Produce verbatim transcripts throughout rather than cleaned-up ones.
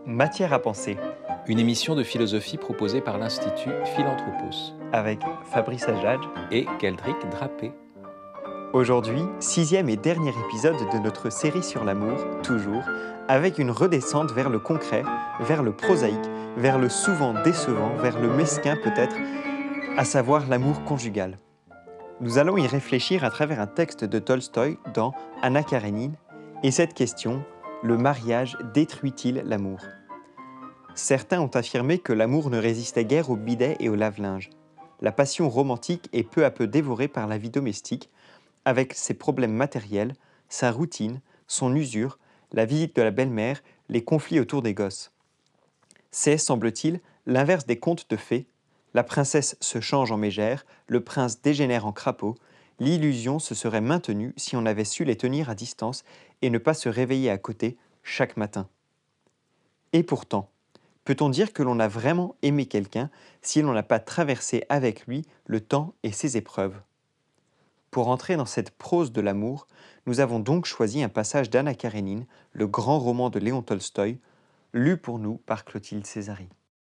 Matière à penser, Une émission de philosophie proposée par l'Institut Philanthropos avec Fabrice Adjadj. et Geldrick Drapé. Aujourd'hui, sixième et dernier épisode de notre série sur l'amour, toujours, avec une redescente vers le concret, vers le prosaïque, vers le souvent décevant, vers le mesquin peut-être, à savoir l'amour conjugal. Nous allons y réfléchir à travers un texte de Tolstoï dans Anna Karénine, et cette question, le mariage détruit-il l'amour ? Certains ont affirmé que l'amour ne résistait guère au bidet et au lave-linge. La passion romantique est peu à peu dévorée par la vie domestique, avec ses problèmes matériels, sa routine, son usure, la visite de la belle-mère, les conflits autour des gosses. C'est, semble-t-il, l'inverse des contes de fées. La princesse se change en mégère, le prince dégénère en crapaud. L'illusion se serait maintenue si on avait su les tenir à distance et ne pas se réveiller à côté chaque matin. Et pourtant, peut-on dire que l'on a vraiment aimé quelqu'un si l'on n'a pas traversé avec lui le temps et ses épreuves ? Pour entrer dans cette prose de l'amour, nous avons donc choisi un passage d'Anna Karénine, le grand roman de Léon Tolstoï, lu pour nous par Clotilde Césari.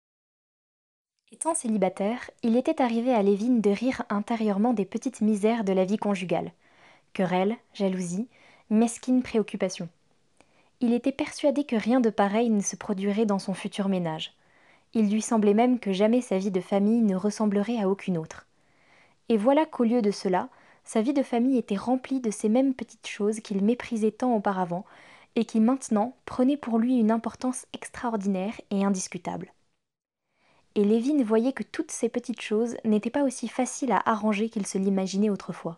Étant célibataire, il était arrivé à Lévin de rire intérieurement des petites misères de la vie conjugale. Querelles, jalousie, mesquines préoccupations. Il était persuadé que rien de pareil ne se produirait dans son futur ménage. Il lui semblait même que jamais sa vie de famille ne ressemblerait à aucune autre. Et voilà qu'au lieu de cela, sa vie de famille était remplie de ces mêmes petites choses qu'il méprisait tant auparavant et qui maintenant prenaient pour lui une importance extraordinaire et indiscutable. Et Lévin voyait que toutes ces petites choses n'étaient pas aussi faciles à arranger qu'il se l'imaginait autrefois.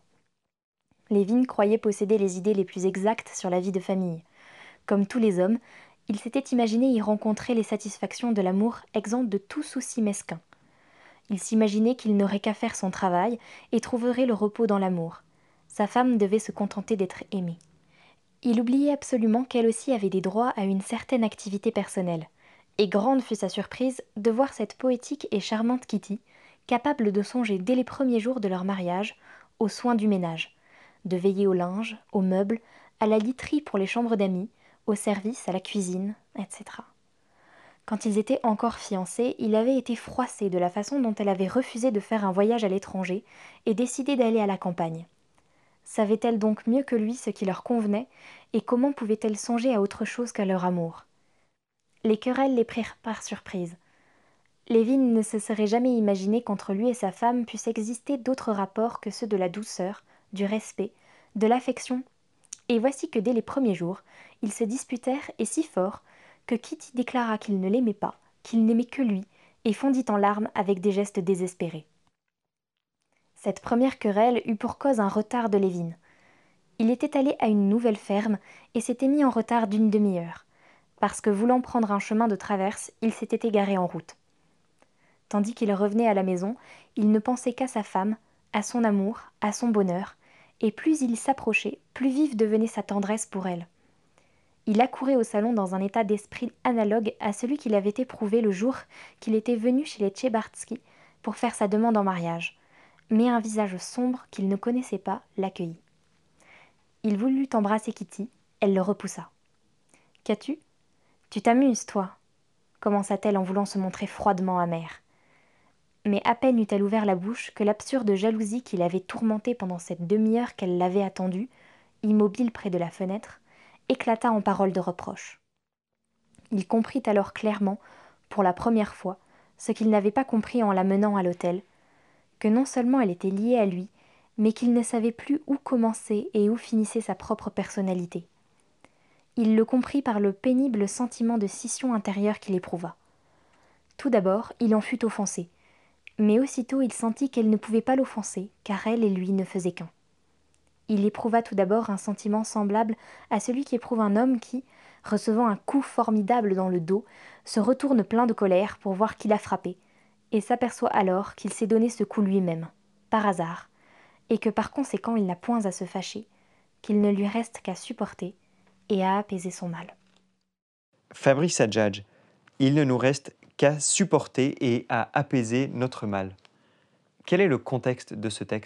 Lévin croyait posséder les idées les plus exactes sur la vie de famille. Comme tous les hommes, il s'était imaginé y rencontrer les satisfactions de l'amour exemptes de tout souci mesquin. Il s'imaginait qu'il n'aurait qu'à faire son travail et trouverait le repos dans l'amour. Sa femme devait se contenter d'être aimée. Il oubliait absolument qu'elle aussi avait des droits à une certaine activité personnelle. Et grande fut sa surprise de voir cette poétique et charmante Kitty, capable de songer dès les premiers jours de leur mariage aux soins du ménage, de veiller au linge, aux meubles, à la literie pour les chambres d'amis, au service, à la cuisine, et cetera. Quand ils étaient encore fiancés, il avait été froissé de la façon dont elle avait refusé de faire un voyage à l'étranger et décidé d'aller à la campagne. Savait-elle donc mieux que lui ce qui leur convenait, et comment pouvait-elle songer à autre chose qu'à leur amour ? Les querelles les prirent par surprise. Lévin ne se serait jamais imaginé qu'entre lui et sa femme puissent exister d'autres rapports que ceux de la douceur, du respect, de l'affection. Et voici que dès les premiers jours, ils se disputèrent et si fort que Kitty déclara qu'il ne l'aimait pas, qu'il n'aimait que lui, et fondit en larmes avec des gestes désespérés. Cette première querelle eut pour cause un retard de Lévin. Il était allé à une nouvelle ferme et s'était mis en retard d'une demi-heure, parce que voulant prendre un chemin de traverse, il s'était égaré en route. Tandis qu'il revenait à la maison, il ne pensait qu'à sa femme, à son amour, à son bonheur, et plus il s'approchait, plus vive devenait sa tendresse pour elle. Il accourait au salon dans un état d'esprit analogue à celui qu'il avait éprouvé le jour qu'il était venu chez les Tchebardsky pour faire sa demande en mariage, mais un visage sombre qu'il ne connaissait pas l'accueillit. Il voulut embrasser Kitty, elle le repoussa. « Qu'as-tu ? Tu t'amuses, toi » commença-t-elle en voulant se montrer froidement amère. Mais à peine eut-elle ouvert la bouche que l'absurde jalousie qui l'avait tourmentée pendant cette demi-heure qu'elle l'avait attendue, immobile près de la fenêtre, éclata en paroles de reproche. Il comprit alors clairement, pour la première fois, ce qu'il n'avait pas compris en la menant à l'hôtel, que non seulement elle était liée à lui, mais qu'il ne savait plus où commençait et où finissait sa propre personnalité. Il le comprit par le pénible sentiment de scission intérieure qu'il éprouva. Tout d'abord, il en fut offensé, mais aussitôt il sentit qu'elle ne pouvait pas l'offenser, car elle et lui ne faisaient qu'un. Il éprouva tout d'abord un sentiment semblable à celui qu'éprouve un homme qui, recevant un coup formidable dans le dos, se retourne plein de colère pour voir qui l'a frappé, et s'aperçoit alors qu'il s'est donné ce coup lui-même, par hasard, et que par conséquent il n'a point à se fâcher, qu'il ne lui reste qu'à supporter et à apaiser son mal. Fabrice Adjadj, il ne nous reste qu'à supporter et à apaiser notre mal. Quel est le contexte de ce texte ?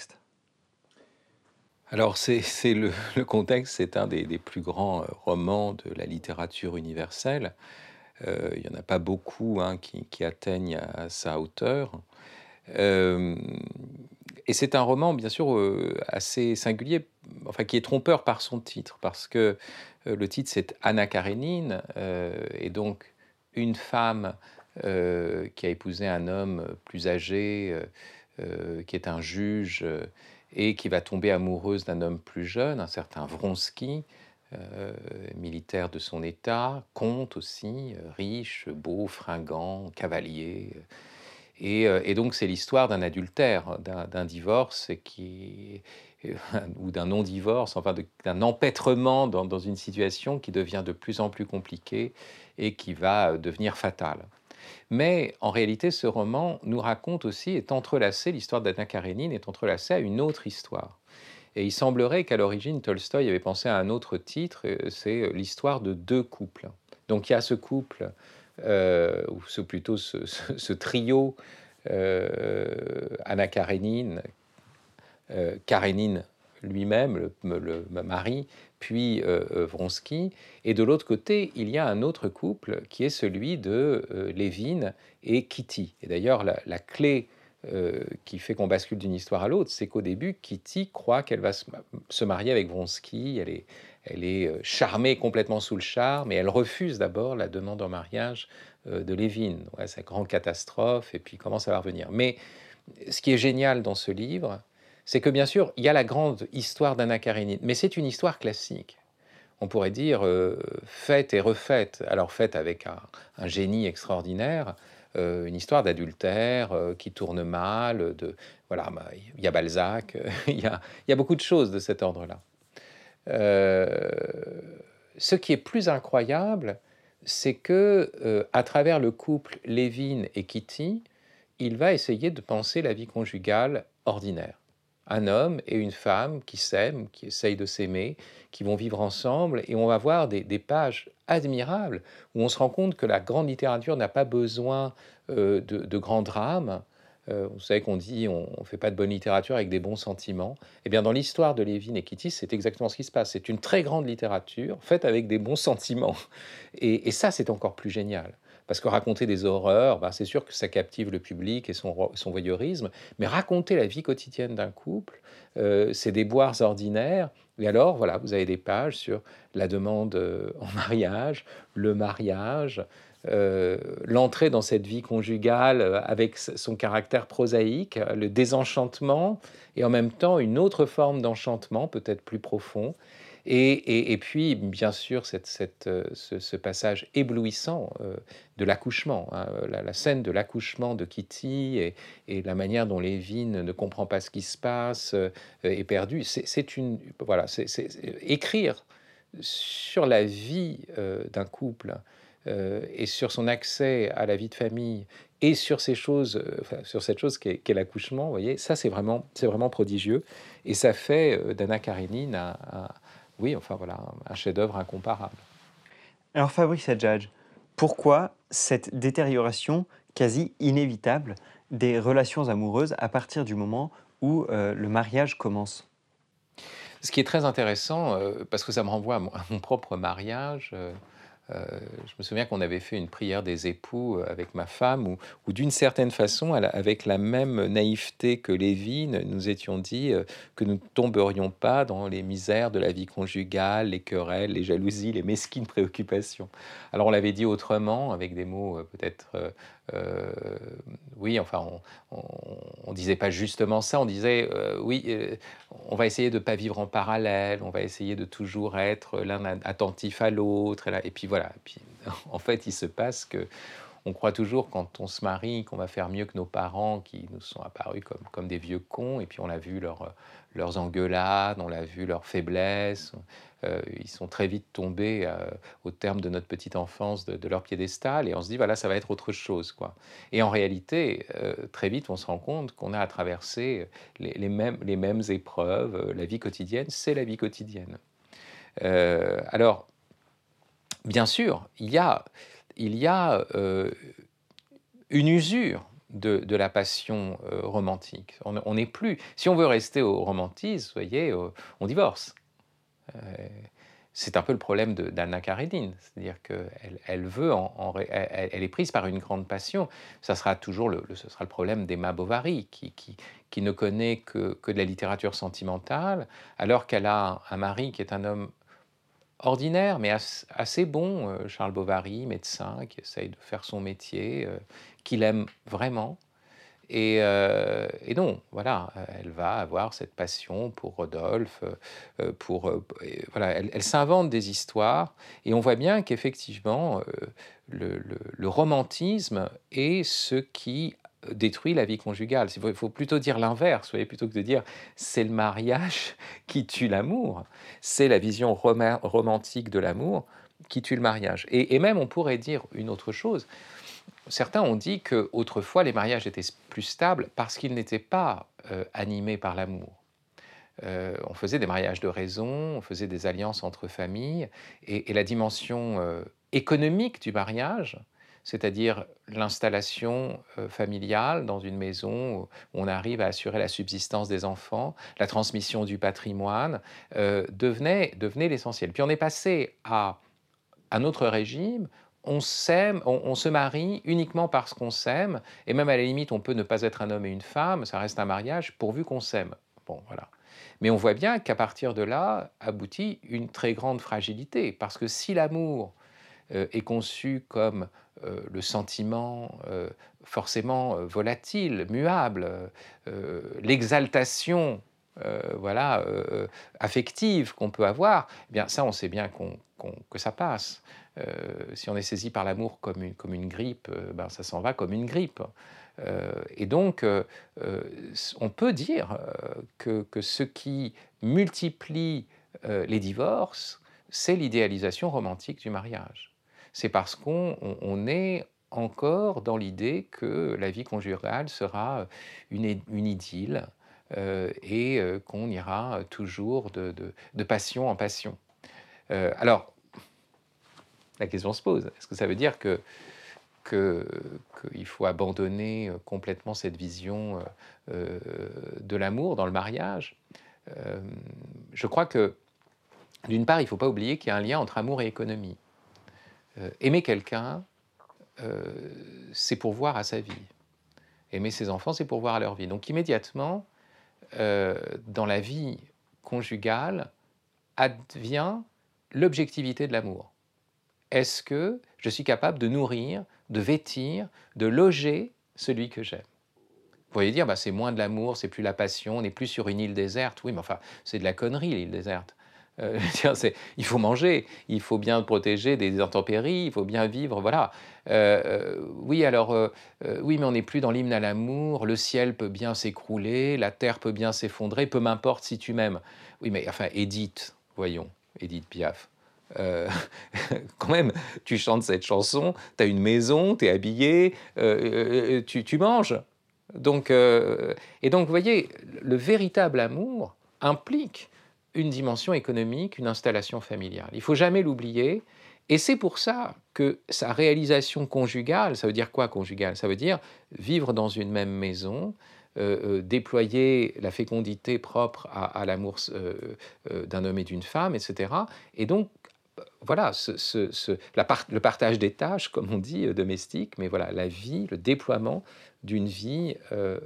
Alors, c'est, c'est le, le contexte, c'est un des, des plus grands euh, romans de la littérature universelle. Euh, il n'y en a pas beaucoup hein, qui, qui atteignent à, à sa hauteur. Euh, et c'est un roman, bien sûr, euh, assez singulier, enfin qui est trompeur par son titre, parce que euh, le titre c'est Anna Karénine, euh, et donc une femme euh, qui a épousé un homme plus âgé, euh, euh, qui est un juge, euh, et qui va tomber amoureuse d'un homme plus jeune, un certain Vronsky, euh, militaire de son état, comte aussi, euh, riche, beau, fringant, cavalier. Et, euh, et donc c'est l'histoire d'un adultère, d'un, d'un divorce qui, euh, ou d'un non-divorce, enfin de- d'un empêtrement dans, dans une situation qui devient de plus en plus compliquée et qui va euh, devenir fatale. Mais en réalité, ce roman nous raconte aussi, est entrelacé, l'histoire d'Anna Karénine est entrelacée à une autre histoire. Et il semblerait qu'à l'origine, Tolstoï avait pensé à un autre titre, euh, c'est l'histoire de deux couples. Donc il y a ce couple, euh, ou ce, plutôt ce, ce- ce trio, euh, Anna Karénine, euh, Karénine lui-même, le, le- le mari, puis euh, euh, Vronsky. Et de l'autre côté, il y a un autre couple qui est celui de euh, Lévin et Kitty. Et d'ailleurs, la, la clé euh, qui fait qu'on bascule d'une histoire à l'autre, c'est qu'au début, Kitty croit qu'elle va se, se marier avec Vronsky. Elle est, elle est euh, charmée complètement sous le charme, et elle refuse d'abord la demande en mariage euh, de Lévin. Ouais, c'est une grande catastrophe, et puis comment ça va revenir. Mais ce qui est génial dans ce livre, c'est que bien sûr, il y a la grande histoire d'Anna Karénine, mais c'est une histoire classique. On pourrait dire euh, faite et refaite, alors faite avec un, un génie extraordinaire, euh, une histoire d'adultère euh, qui tourne mal, de voilà, bah, il y a Balzac, il y a, il y a beaucoup de choses de cet ordre-là. Euh, ce qui est plus incroyable, c'est que euh, à travers le couple Lévin et Kitty, il va essayer de penser la vie conjugale ordinaire. Un homme et une femme qui s'aiment, qui essayent de s'aimer, qui vont vivre ensemble, et on va voir des, des pages admirables où on se rend compte que la grande littérature n'a pas besoin euh, de, de grands drames. Euh, vous savez qu'on dit on ne fait pas de bonne littérature avec des bons sentiments. Eh bien, dans l'histoire de Lévin et Kitty, c'est exactement ce qui se passe. C'est une très grande littérature faite avec des bons sentiments. Et, et ça, c'est encore plus génial. Parce que raconter des horreurs, ben, c'est sûr que ça captive le public et son, son voyeurisme, mais raconter la vie quotidienne d'un couple, euh, c'est des boires ordinaires. Et alors, voilà, vous avez des pages sur la demande euh, en mariage, le mariage, euh, l'entrée dans cette vie conjugale euh, avec son caractère prosaïque, euh, le désenchantement, et en même temps une autre forme d'enchantement, peut-être plus profond. Et, et, et puis, bien sûr, cette, cette, euh, ce, ce passage éblouissant euh, de l'accouchement, hein, la, la scène de l'accouchement de Kitty et, et la manière dont Lévin ne comprend pas ce qui se passe, euh, est perdu. C'est c'est une voilà, c'est c'est- c'est- écrire sur la vie euh, d'un couple euh, et sur son accès à la vie de famille et sur ces choses, euh, enfin, sur cette chose qu'est qu'est l'accouchement, vous voyez, ça c'est vraiment, c'est vraiment prodigieux et ça fait euh, d'Anna Karénine un, un- oui, enfin voilà, un chef-d'œuvre incomparable. Alors Fabrice Adjadj, pourquoi cette détérioration quasi inévitable des relations amoureuses à partir du moment où euh, le mariage commence? Ce qui est très intéressant, euh, parce que ça me renvoie à mon, à mon propre mariage. euh, euh, je me souviens qu'on avait fait une prière des époux euh, avec ma femme, où, où d'une certaine façon, elle- avec la même naïveté que Lévin, nous étions dit euh, que nous ne tomberions pas dans les misères de la vie conjugale, les querelles, les jalousies, les mesquines préoccupations. Alors on l'avait dit autrement, avec des mots euh, peut-être... euh, euh, oui, enfin, on, on, on disait pas justement ça, on disait euh, oui, euh, on va essayer de ne pas vivre en parallèle, on va essayer de toujours être l'un attentif à l'autre. Et, là, et puis voilà. Et puis, en fait, il se passe que on croit toujours quand on se marie qu'on va faire mieux que nos parents qui nous sont apparus comme, comme des vieux cons. Et puis on a vu leur, leurs engueulades, on l'a vu leurs faiblesses. Euh, ils sont très vite tombés euh, au terme de notre petite enfance de, de leur piédestal. Et on se dit, voilà, ça va être autre chose, quoi. Et en réalité, euh, très vite, on se rend compte qu'on a à traverser les, les, mêmes, les mêmes épreuves. La vie quotidienne, c'est la vie quotidienne. Euh, alors, bien sûr, il y a, il y a euh, une usure de, de la passion euh, romantique. On n'est plus... Si on veut rester au romantisme, vous voyez, euh, on divorce. Euh, c'est un peu le problème de- d'Anna Karénine, c'est-à-dire qu'elle elle veut, en, en ré- elle, elle est prise par une grande passion. Ça sera toujours le, le- ce sera le problème d'Emma Bovary, qui, qui, qui ne connaît que, que de la littérature sentimentale, alors qu'elle a un mari qui est un homme ordinaire, mais as- assez bon, euh, Charles Bovary, médecin, qui essaye de faire son métier, euh, qu'il aime vraiment. Et, euh, et non, voilà, euh, elle va avoir cette passion pour Rodolphe, euh, euh, pour, euh, et voilà, elle, elle s'invente des histoires, et on voit bien qu'effectivement, euh, le, le- le romantisme est ce qui détruit la vie conjugale. Il faut, il faut plutôt dire l'inverse, vous voyez, plutôt que de dire c'est le mariage qui tue l'amour, c'est la vision roma- romantique de l'amour qui tue le mariage. Et, et même, on pourrait dire une autre chose. Certains ont dit qu'autrefois, les mariages étaient plus stables parce qu'ils n'étaient pas euh, animés par l'amour. Euh, on faisait des mariages de raison, on faisait des alliances entre familles, et, et la dimension euh, économique du mariage, c'est-à-dire l'installation euh, familiale dans une maison où on arrive à assurer la subsistance des enfants, la transmission du patrimoine, euh, devenait, devenait l'essentiel. Puis on est passé à un autre régime, on s'aime, on, on se marie uniquement parce qu'on s'aime, et même à la limite, on peut ne pas être un homme et une femme, ça reste un mariage pourvu qu'on s'aime. Bon, voilà. Mais on voit bien qu'à partir de là aboutit une très grande fragilité, parce que si l'amour euh, est conçu comme euh, le sentiment euh, forcément euh, volatile, muable, euh, l'exaltation euh, voilà, euh, affective qu'on peut avoir, eh bien ça, on sait bien qu'on, qu'on- que ça passe. Euh, si on est saisi par l'amour comme une, comme une grippe, euh, ben, ça s'en va comme une grippe. Euh, et donc, euh, euh, on peut dire euh, que, que ce qui multiplie euh, les divorces, c'est l'idéalisation romantique du mariage. C'est parce qu'on on- on est encore dans l'idée que la vie conjugale sera une, une idylle euh, et euh, qu'on ira toujours de, de- de passion en passion. Euh, alors, la question se pose, est-ce que ça veut dire que, que, qu'il faut abandonner complètement cette vision euh, de l'amour dans le mariage? Euh, Je crois que, d'une part, il ne faut pas oublier qu'il y a un lien entre amour et économie. Euh, aimer quelqu'un, euh, c'est pourvoir à sa vie. Aimer ses enfants, c'est pourvoir à leur vie. Donc immédiatement, euh, dans la vie conjugale, advient l'objectivité de l'amour. Est-ce que je suis capable de nourrir, de vêtir, de loger celui que j'aime? Vous pourriez dire, bah, c'est moins de l'amour, c'est plus la passion, on n'est plus sur une île déserte. Oui, mais enfin, c'est de la connerie, l'île déserte. Euh, c'est, il faut manger, il faut bien protéger des intempéries, il faut bien vivre, voilà. Euh, euh, oui, alors, euh, euh, oui, mais on n'est plus dans l'hymne à l'amour, le ciel peut bien s'écrouler, la terre peut bien s'effondrer, peu m'importe si tu m'aimes. Oui, mais enfin, Édith, voyons, Édith Piaf. Euh, quand même, tu chantes cette chanson, tu as une maison, tu es habillé, euh, euh, tu, tu manges. Donc, euh, et donc, vous voyez, le véritable amour implique une dimension économique, une installation familiale. Il ne faut jamais l'oublier. Et c'est pour ça que sa réalisation conjugale, ça veut dire quoi conjugale? Ça veut dire vivre dans une même maison, euh, euh, déployer la fécondité propre à, à l'amour euh, euh, d'un homme et d'une femme, et cetera. Et donc, voilà, ce, ce, ce, la part, le partage des tâches, comme on dit, euh, domestique, mais voilà, la vie, le déploiement d'une vie euh,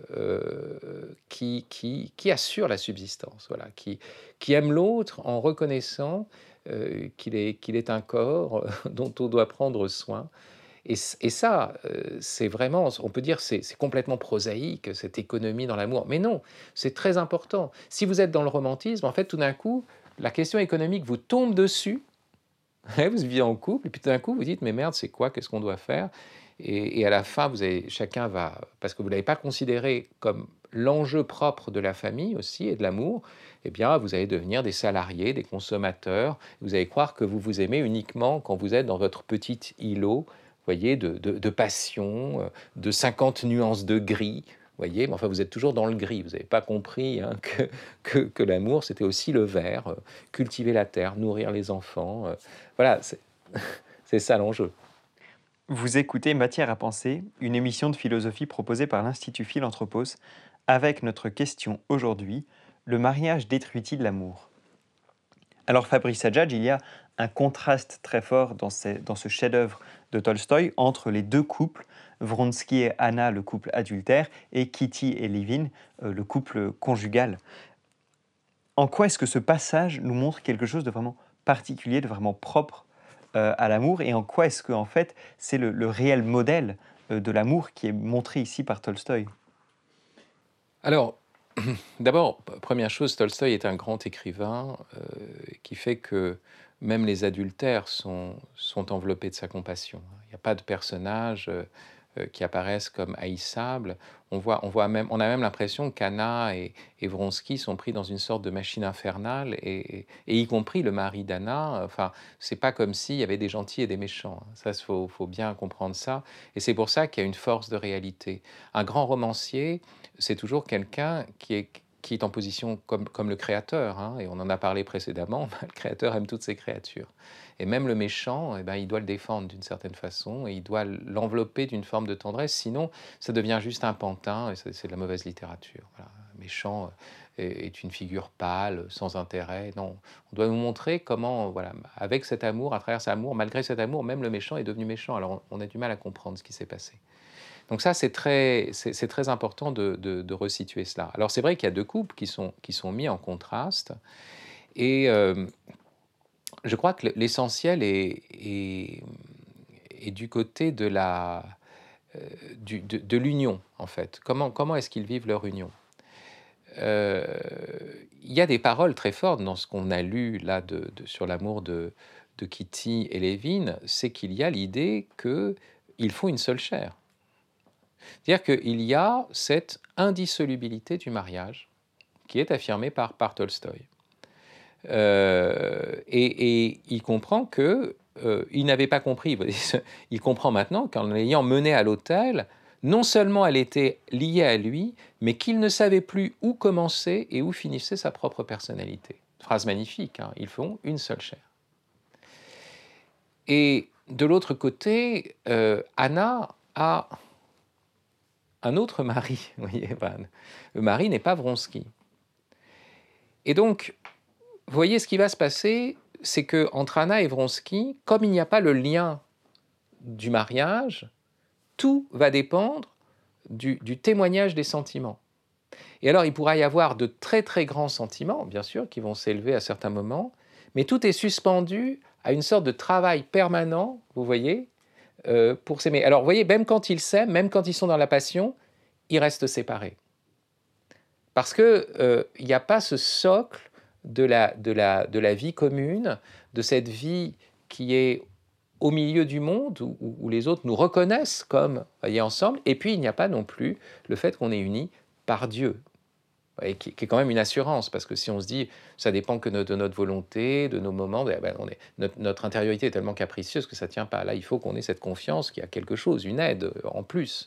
euh, qui, qui, qui assure la subsistance, voilà, qui, qui aime l'autre en reconnaissant euh, qu'il est, qu'il est un corps euh, dont on doit prendre soin. Et, et ça, euh, c'est vraiment, on peut dire, c'est, c'est complètement prosaïque, cette économie dans l'amour. Mais non, c'est très important. Si vous êtes dans le romantisme, en fait, tout d'un coup, la question économique vous tombe dessus. Vous vivez en couple, et puis tout d'un coup, vous dites, mais merde, c'est quoi? Qu'est-ce qu'on doit faire? et, et à la fin, vous avez, chacun va, parce que vous ne l'avez pas considéré comme l'enjeu propre de la famille aussi et de l'amour, eh bien, vous allez devenir des salariés, des consommateurs. Vous allez croire que vous vous aimez uniquement quand vous êtes dans votre petit îlot, voyez, de, de, de passion, euh, de cinquante nuances de gris. Voyez, mais enfin, vous êtes toujours dans le gris. Vous n'avez pas compris hein, que, que, que l'amour, c'était aussi le vert, euh, cultiver la terre, nourrir les enfants. euh, voilà, c'est, c'est ça l'enjeu. Vous écoutez Matière à penser, une émission de philosophie proposée par l'Institut Philanthropos, avec notre question aujourd'hui, le mariage détruit-il l'amour? Alors Fabrice Adjadj, il y a un contraste très fort dans, ces, dans ce chef-d'œuvre de Tolstoï entre les deux couples, Vronsky et Anna, le couple adultère, et Kitty et Levin, euh, le couple conjugal. En quoi est-ce que ce passage nous montre quelque chose de vraiment particulier, de vraiment propre euh, à l'amour, et en quoi est-ce que en fait c'est le, le réel modèle euh, de l'amour qui est montré ici par Tolstoï? Alors, d'abord, première chose, Tolstoï est un grand écrivain euh, qui fait que même les adultères sont, sont enveloppés de sa compassion. Il n'y a pas de personnages euh, euh, qui apparaissent comme haïssables. On, voit, on, voit même, on a même l'impression qu'Anna et, et Vronsky sont pris dans une sorte de machine infernale, et, et, et y compris le mari d'Anna. Enfin, c'est pas comme s'il y avait des gentils et des méchants. Ça, il faut, faut bien comprendre ça. Et c'est pour ça qu'il y a une force de réalité. Un grand romancier, c'est toujours quelqu'un qui est, qui est en position comme, comme le créateur, hein, et on en a parlé précédemment, le créateur aime toutes ses créatures. Et même le méchant, eh ben, il doit le défendre d'une certaine façon, et il doit l'envelopper d'une forme de tendresse, sinon ça devient juste un pantin, et c'est de la mauvaise littérature. Voilà. Le méchant est, est une figure pâle, sans intérêt. Non, on doit nous montrer comment, voilà, avec cet amour, à travers cet amour, malgré cet amour, même le méchant est devenu méchant. Alors on, on a du mal à comprendre ce qui s'est passé. Donc ça, c'est très, c'est très important de, de, de resituer cela. Alors c'est vrai qu'il y a deux couples qui sont, qui sont mis en contraste, et euh, je crois que l'essentiel est, est, est du côté de la, euh, du, de, de l'union, en fait. Comment, comment est-ce qu'ils vivent leur union? euh, Il y a des paroles très fortes dans ce qu'on a lu là de, de, sur l'amour de, de Kitty et Levin, c'est qu'il y a l'idée qu'ils font une seule chair. C'est-à-dire qu'il y a cette indissolubilité du mariage qui est affirmée par, par Tolstoï. Euh, et, et il comprend que euh, il n'avait pas compris. Il comprend maintenant qu'en l'ayant menée à l'autel, non seulement elle était liée à lui, mais qu'il ne savait plus où commencer et où finissait sa propre personnalité. Phrase magnifique, hein, ils font une seule chair. Et de l'autre côté, euh, Anna a un autre mari. Vous voyez, le mari n'est pas Vronsky. Et donc, vous voyez, ce qui va se passer, c'est qu'entre Anna et Vronsky, comme il n'y a pas le lien du mariage, tout va dépendre du, du témoignage des sentiments. Et alors, il pourra y avoir de très très grands sentiments, bien sûr, qui vont s'élever à certains moments, mais tout est suspendu à une sorte de travail permanent, vous voyez, euh, pour s'aimer. Alors, vous voyez, même quand ils s'aiment, même quand ils sont dans la passion, ils restent séparés. Parce qu'il euh, n'y a pas ce socle de la, de, la, de la vie commune, de cette vie qui est au milieu du monde, où, où les autres nous reconnaissent comme voyez, ensemble, et puis il n'y a pas non plus le fait qu'on est unis par Dieu, voyez, qui, qui est quand même une assurance, parce que si on se dit ça dépend que de, de notre volonté, de nos moments, ben on est, notre, notre intériorité est tellement capricieuse que ça ne tient pas. Là, il faut qu'on ait cette confiance qu'il y a quelque chose, une aide en plus.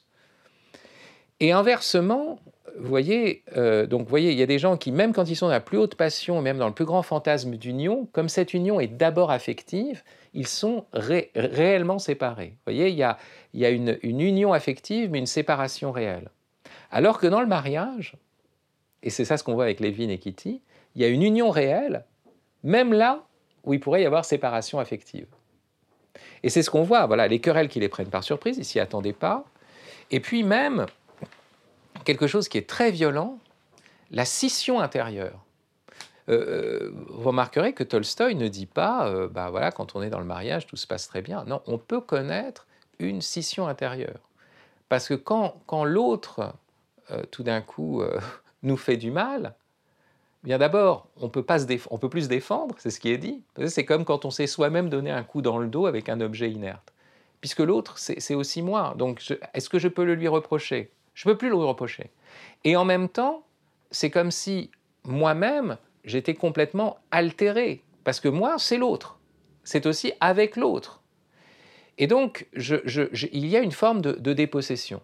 Et inversement, vous voyez, euh, donc, vous voyez, il y a des gens qui, même quand ils sont dans la plus haute passion, même dans le plus grand fantasme d'union, comme cette union est d'abord affective, ils sont ré réellement séparés. Vous voyez, il y a, il y a une, une union affective, mais une séparation réelle. Alors que dans le mariage, et c'est ça ce qu'on voit avec Levin et Kitty, il y a une union réelle, même là où il pourrait y avoir séparation affective. Et c'est ce qu'on voit, voilà, les querelles qui les prennent par surprise, ils s'y attendaient pas. Et puis même, quelque chose qui est très violent, la scission intérieure. Euh, vous remarquerez que Tolstoï ne dit pas, euh, bah voilà, quand on est dans le mariage, tout se passe très bien. Non, on peut connaître une scission intérieure. Parce que quand, quand l'autre, euh, tout d'un coup, euh, nous fait du mal, bien d'abord, on peut pas se déf- on peut plus se défendre, c'est ce qui est dit. C'est comme quand on s'est soi-même donné un coup dans le dos avec un objet inerte. Puisque l'autre, c'est aussi moi. Donc, est-ce que je peux le lui reprocher? Je ne peux plus le lui reprocher. Et en même temps, c'est comme si moi-même, j'étais complètement altéré. Parce que moi, c'est l'autre. C'est aussi avec l'autre. Et donc, je, je, je, il y a une forme de, de dépossession.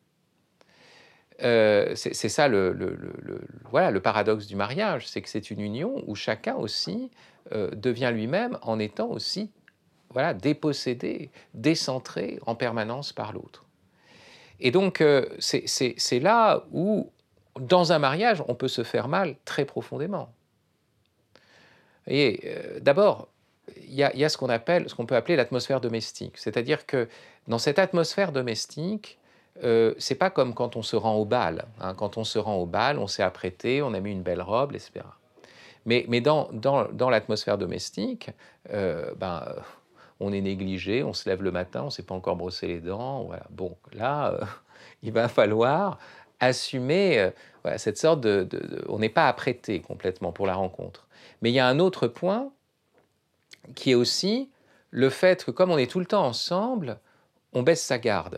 Euh, c'est ça le, le, le, le, voilà, le paradoxe du mariage, c'est que c'est une union où chacun aussi euh, devient lui-même en étant aussi voilà, dépossédé, décentré en permanence par l'autre. Et donc, euh, c'est là où, dans un mariage, on peut se faire mal très profondément. Vous voyez, euh, d'abord, il y a, il y a ce qu'on appelle, ce qu'on peut appeler l'atmosphère domestique. C'est-à-dire que dans cette atmosphère domestique, euh, c'est pas comme quand on se rend au bal. Hein. Quand on se rend au bal, on s'est apprêté, on a mis une belle robe, et cetera. Mais, mais dans, dans, dans l'atmosphère domestique, euh, ben, euh, on est négligé, on se lève le matin, on ne s'est pas encore brossé les dents. Voilà. Bon, là, euh, il va falloir assumer euh, voilà, cette sorte de, de, de... On n'est pas apprêté complètement pour la rencontre. Mais il y a un autre point qui est aussi le fait que comme on est tout le temps ensemble, on baisse sa garde.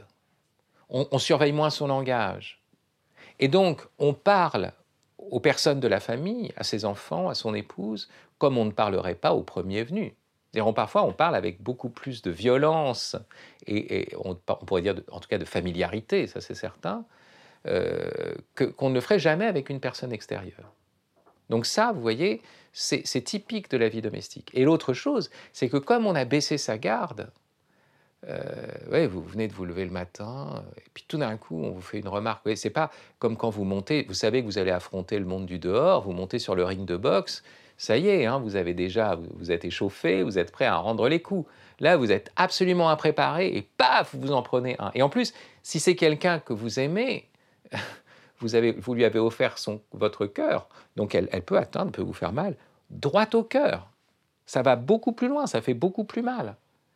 On, on surveille moins son langage. Et donc, on parle aux personnes de la famille, à ses enfants, à son épouse, comme on ne parlerait pas au premier venu. C'est-à-dire, parfois, on parle avec beaucoup plus de violence et, et on, on pourrait dire, de, en tout cas, de familiarité, ça c'est certain, euh, que, qu'on ne le ferait jamais avec une personne extérieure. Donc ça, vous voyez, c'est, c'est typique de la vie domestique. Et l'autre chose, c'est que comme on a baissé sa garde, Euh, ouais, vous venez de vous lever le matin, et puis tout d'un coup, on vous fait une remarque. Ouais, c'est pas comme quand vous montez, vous savez que vous allez affronter le monde du dehors, vous montez sur le ring de boxe, ça y est, hein, vous avez déjà, vous, vous êtes échauffé, vous êtes prêt à rendre les coups. Là, vous êtes absolument impréparé, et paf, vous en prenez un. Et en plus, si c'est quelqu'un que vous aimez, vous, avez, vous lui avez offert son, votre cœur, donc elle, elle peut atteindre, peut vous faire mal, droit au cœur. Ça va beaucoup plus loin, ça fait beaucoup plus mal.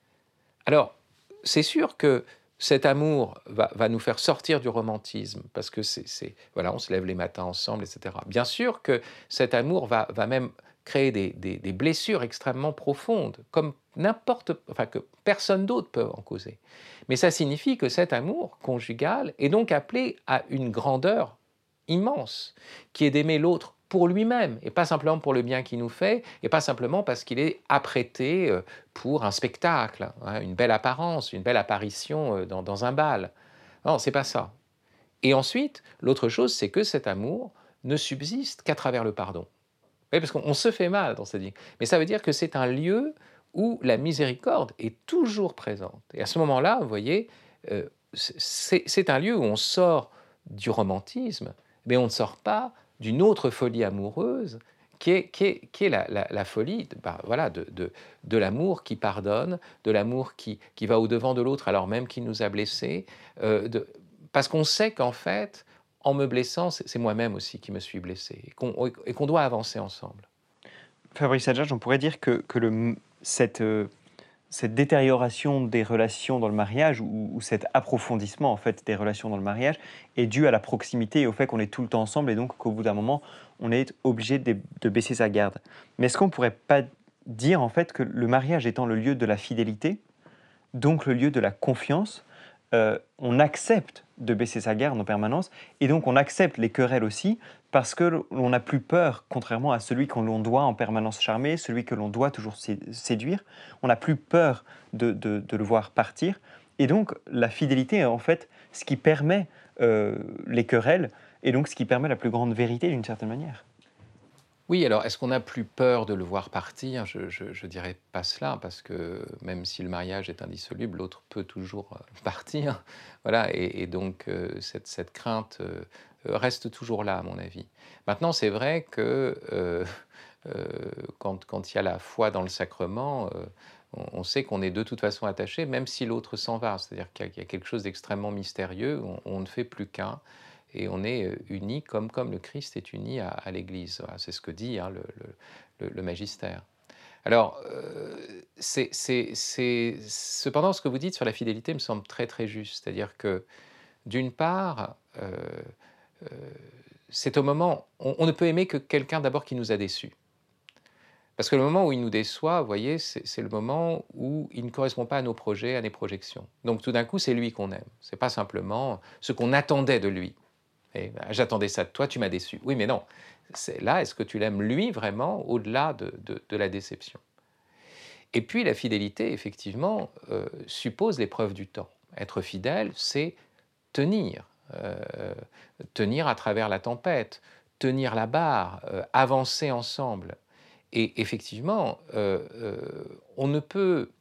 Alors, c'est sûr que cet amour va, va nous faire sortir du romantisme, parce que c'est, c'est, voilà, on se lève les matins ensemble, et cetera. Bien sûr que cet amour va, va même créer des, des, des blessures extrêmement profondes, comme n'importe, enfin que personne d'autre peut en causer. Mais ça signifie que cet amour conjugal est donc appelé à une grandeur immense, qui est d'aimer l'autre pour lui-même, et pas simplement pour le bien qu'il nous fait, et pas simplement parce qu'il est apprêté pour un spectacle, hein, une belle apparence, une belle apparition dans, dans un bal. Non, c'est pas ça. Et ensuite, l'autre chose, c'est que cet amour ne subsiste qu'à travers le pardon. Oui, parce qu'on se fait mal dans cette vie. Mais ça veut dire que c'est un lieu où la miséricorde est toujours présente. Et à ce moment-là, vous voyez, euh, c'est, c'est un lieu où on sort du romantisme, mais on ne sort pas d'une autre folie amoureuse qui est, qui est, qui est la, la, la folie de, bah, voilà, de, de, de l'amour qui pardonne, de l'amour qui, qui va au-devant de l'autre alors même qu'il nous a blessés, euh, de, parce qu'on sait qu'en fait, en me blessant, c'est, c'est moi-même aussi qui me suis blessé, et qu'on, et qu'on doit avancer ensemble. Fabrice Adjadj, on pourrait dire que, que le, cette... Euh... cette détérioration des relations dans le mariage ou, ou cet approfondissement en fait des relations dans le mariage est dû à la proximité et au fait qu'on est tout le temps ensemble et donc qu'au bout d'un moment on est obligé de, de baisser sa garde. Mais est-ce qu'on ne pourrait pas dire en fait que le mariage étant le lieu de la fidélité, donc le lieu de la confiance, euh, on accepte de baisser sa garde en permanence et donc on accepte les querelles aussi parce que l'on n'a plus peur, contrairement à celui que l'on doit en permanence charmer, celui que l'on doit toujours séduire, on n'a plus peur de, de, de le voir partir. Et donc la fidélité est en fait ce qui permet euh, les querelles et donc ce qui permet la plus grande vérité d'une certaine manière. Oui, alors est-ce qu'on a plus peur de le voir partir? Je ne dirais pas cela, parce que même si le mariage est indissoluble, l'autre peut toujours partir. Voilà, et, et donc euh, cette, cette crainte euh, reste toujours là, à mon avis. Maintenant, c'est vrai que euh, euh, quand, quand il y a la foi dans le sacrement, euh, on, on sait qu'on est de toute façon attaché, même si l'autre s'en va. C'est-à-dire qu'il y a, qu'il y a quelque chose d'extrêmement mystérieux, on, on ne fait plus qu'un. Et on est unis comme, comme le Christ est uni à, à l'Église. Voilà, c'est ce que dit hein, le, le, le magistère. Alors, euh, c'est, c'est, c'est, cependant, ce que vous dites sur la fidélité me semble très très juste. C'est-à-dire que, d'une part, euh, euh, c'est au moment... On, on ne peut aimer que quelqu'un d'abord qui nous a déçus. Parce que le moment où il nous déçoit, vous voyez, c'est, c'est le moment où il ne correspond pas à nos projets, à nos projections. Donc tout d'un coup, c'est lui qu'on aime. Ce n'est pas simplement ce qu'on attendait de lui. Et ben, j'attendais ça de toi, tu m'as déçu. Oui, mais non. C'est là, est-ce que tu l'aimes lui vraiment au-delà de, de, de la déception? Et puis la fidélité, effectivement, euh, suppose l'épreuve du temps. Être fidèle, c'est tenir, euh, tenir à travers la tempête, tenir la barre, euh, avancer ensemble. Et effectivement, euh, euh, on ne peut...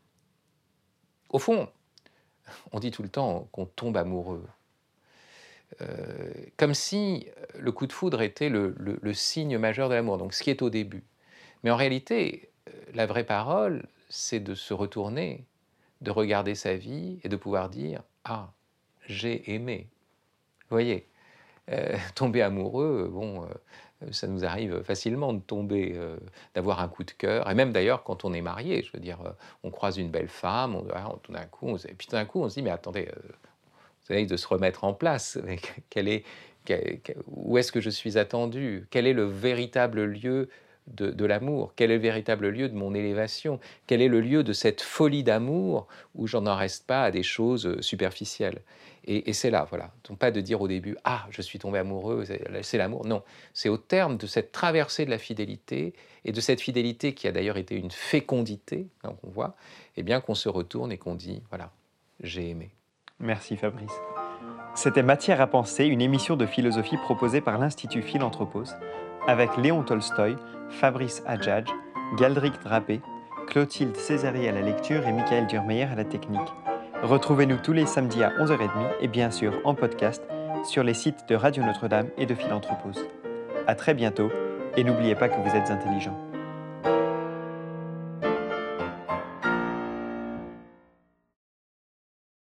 Au fond, on dit tout le temps qu'on tombe amoureux. Euh, comme si le coup de foudre était le, le, le signe majeur de l'amour, donc ce qui est au début. Mais en réalité, la vraie parole, c'est de se retourner, de regarder sa vie et de pouvoir dire « Ah, j'ai aimé ». Vous voyez, euh, tomber amoureux, bon, euh, ça nous arrive facilement de tomber, euh, d'avoir un coup de cœur. Et même d'ailleurs, quand on est marié, je veux dire, euh, on croise une belle femme, on, ah, tout d'un coup, on, et puis tout d'un coup, on se dit « Mais attendez, euh, vous savez, de se remettre en place, mais quel est, quel, quel, où est-ce que je suis attendu? Quel est le véritable lieu de, de l'amour? Quel est le véritable lieu de mon élévation? Quel est le lieu de cette folie d'amour où j'en en reste pas à des choses superficielles ?» Et, et c'est là, voilà. Donc pas de dire au début « Ah, je suis tombé amoureux, c'est l'amour ». Non, c'est au terme de cette traversée de la fidélité, et de cette fidélité qui a d'ailleurs été une fécondité, hein, qu'on voit, eh bien qu'on se retourne et qu'on dit « Voilà, j'ai aimé ». Merci Fabrice. C'était Matière à penser, une émission de philosophie proposée par l'Institut Philanthropos, avec Léon Tolstoï, Fabrice Adjadj, Galdric Drapé, Clotilde Césari à la lecture et Michael Durmeyer à la technique. Retrouvez-nous tous les samedis à onze heures trente et bien sûr en podcast sur les sites de Radio Notre-Dame et de Philanthropos. À très bientôt et n'oubliez pas que vous êtes intelligents.